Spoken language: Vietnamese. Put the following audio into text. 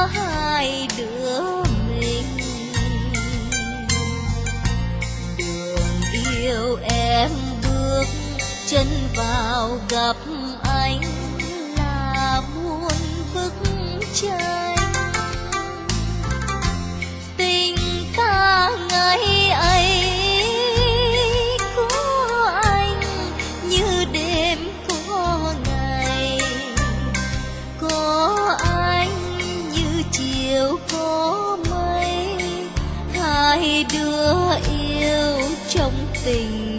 hai đứa mình. Đường yêu em bước chân vào gặp anh là muôn bức tranh. Tình ta ngày ấy có anh như đêm có ngày, có anh như chiều có mây, hai đứa yêu trong tình